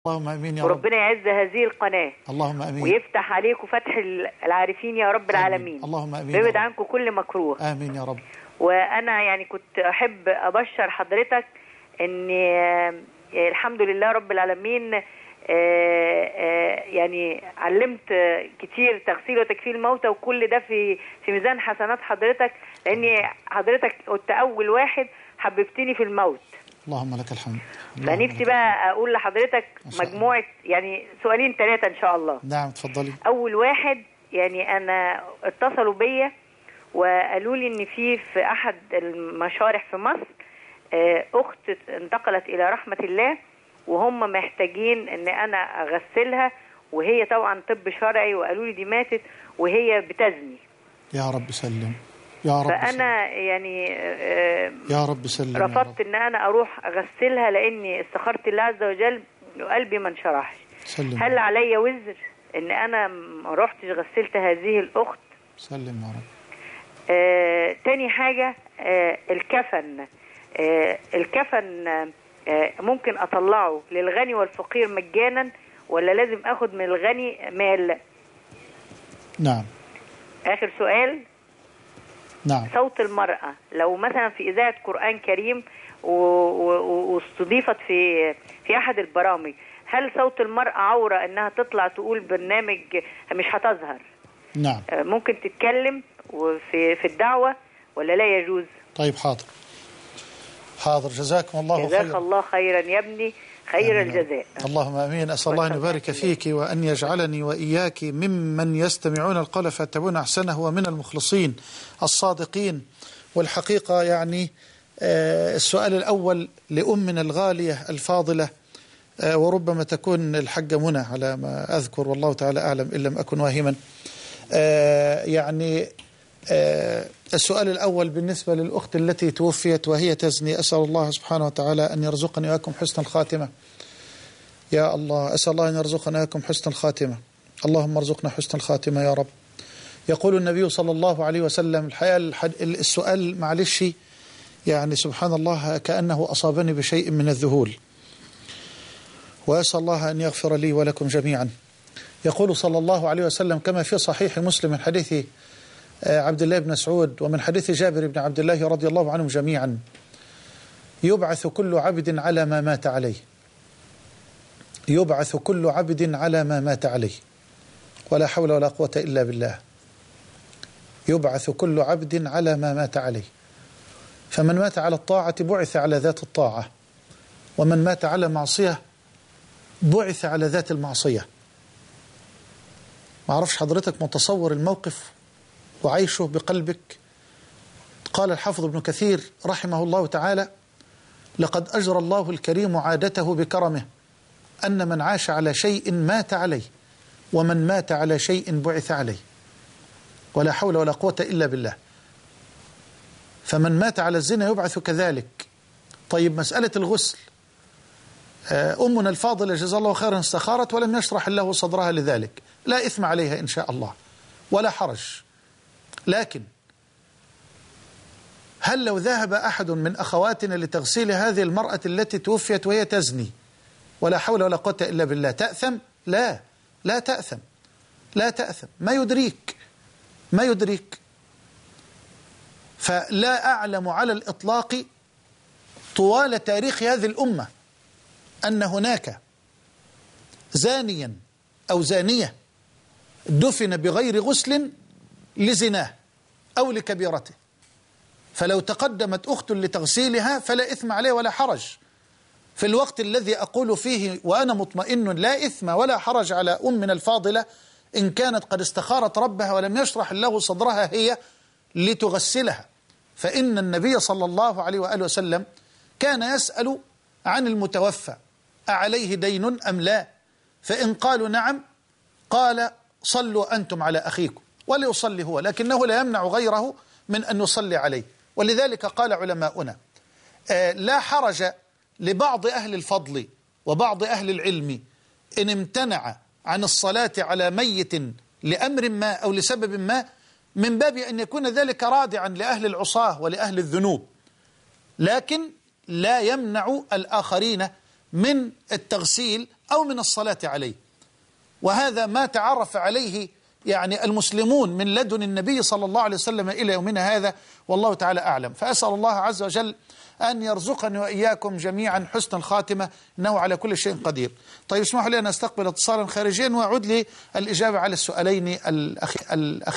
اللهم امين يا رب. وربنا يعز هذه القناة. اللهم امين. ويفتح عليكم فتح العارفين يا رب العالمين. اللهم امين. ويبعد عنكم كل مكروه. امين يا رب. وانا يعني كنت احب ابشر حضرتك ان الحمد لله رب العالمين يعني علمت كتير تغسيل وتكفير الموتى، وكل ده في ميزان حسنات حضرتك، لاني حضرتك كنت اول واحد حببتني في الموت. اللهم لك الحمد. فنفسي بقى اقول لحضرتك مجموعه يعني سؤالين 3 ان شاء الله. نعم اتفضلي. اول واحد، يعني انا اتصلوا بيا وقالوا لي ان في احد المشارح في مصر اخت انتقلت الى رحمه الله، وهم محتاجين ان انا اغسلها، وهي طبعا طب شرعي، وقالوا لي دي ماتت وهي بتزني. يا رب سلم يا رب. فانا يعني يا رب سلم. رفضت ان انا اروح اغسلها، لاني استخرت الله عز وجل وقلبي ما انشرحش. سلم. هل علي وزر ان انا ما رحتش غسلت هذه الاخت؟ سلم يا رب. تاني حاجه، الكفن. الكفن ممكن اطلعه للغني والفقير مجانا، ولا لازم اخد من الغني مال؟ نعم. اخر سؤال. نعم. صوت المرأة لو مثلا في إذاعة قرآن كريم واستضيفت في أحد البرامج، هل صوت المرأة عورة إنها تطلع تقول برنامج مش هتظهر؟ نعم. ممكن تتكلم في الدعوة ولا لا يجوز؟ طيب حاضر حاضر. جزاكم الله خيرا. جزاك الله خيرا يا ابني، خير الجزاء. اللهم امين. اسال الله ان يبارك فيك وان يجعلني واياك ممن يستمعون القول فيتبعون احسنه ومن المخلصين الصادقين. والحقيقه يعني السؤال الاول لامنا الغاليه الفاضله، وربما تكون الحاجه منى على ما اذكر والله تعالى اعلم ان لم اكن واهما. يعني السؤال الأول بالنسبة للأخت التي توفيت وهي تزني، أسأل الله سبحانه وتعالى أن يرزقني وإياكم حسن الخاتمة. يا الله أسأل الله أن يرزقنا وإياكم حسن الخاتمة. اللهم ارزقنا حسن الخاتمة يا رب. يقول النبي صلى الله عليه وسلم، الحقيقة السؤال معلش يعني سبحان الله كأنه أصابني بشيء من الذهول، وأسأل الله أن يغفر لي ولكم جميعا. يقول صلى الله عليه وسلم كما في صحيح مسلم من حديث عبد الله بن مسعود ومن حديث جابر بن عبد الله رضي الله عنهم جميعا: يبعث كل عبد على ما مات عليه. يبعث كل عبد على ما مات عليه، ولا حول ولا قوة إلا بالله. يبعث كل عبد على ما مات عليه، فمن مات على الطاعة بعث على ذات الطاعة، ومن مات على معصية بعث على ذات المعصية. ما أعرفش حضرتك متصور الموقف وعيشه بقلبك. قال الحافظ ابن كثير رحمه الله تعالى: لقد أجرى الله الكريم عادته بكرمه أن من عاش على شيء مات عليه، ومن مات على شيء بعث عليه، ولا حول ولا قوة إلا بالله. فمن مات على الزنا يبعث كذلك. طيب مسألة الغسل، أمنا الفاضلة جزا الله خيرا استخارت ولم يشرح الله صدرها لذلك، لا إثم عليها إن شاء الله ولا حرج. لكن هل لو ذهب أحد من أخواتنا لتغسيل هذه المرأة التي توفيت وهي تزني، ولا حول ولا قوة إلا بالله، تأثم؟ لا، لا تأثم، لا تأثم. ما يدريك، ما يدريك. فلا أعلم على الإطلاق طوال تاريخ هذه الأمة أن هناك زانيا أو زانية دفن بغير غسل لزناه أو لكبيرته، فلو تقدمت أخت لتغسيلها فلا إثم عليه ولا حرج. في الوقت الذي أقول فيه وأنا مطمئن لا إثم ولا حرج على أمنا الفاضلة إن كانت قد استخارت ربها ولم يشرح الله صدرها هي لتغسلها، فإن النبي صلى الله عليه وآله وسلم كان يسأل عن المتوفى: أعليه دين أم لا؟ فإن قالوا نعم قال: صلوا أنتم على أخيكم، وليصلي هو، لكنه لا يمنع غيره من أن يصلي عليه. ولذلك قال علماؤنا: لا حرج لبعض أهل الفضل وبعض أهل العلم إن امتنع عن الصلاة على ميت لأمر ما أو لسبب ما، من باب أن يكون ذلك رادعا لأهل العصاة ولأهل الذنوب، لكن لا يمنع الآخرين من التغسيل أو من الصلاة عليه. وهذا ما تعرف عليه يعني المسلمون من لدن النبي صلى الله عليه وسلم إلى يومنا هذا، والله تعالى أعلم. فأسأل الله عز وجل أن يرزقني وإياكم جميعا حسن الخاتمة، إنه على كل شيء قدير. طيب اسمحوا لي أن أستقبل اتصالا خارجيا وأعود لي الإجابة على السؤالين الأخيرين.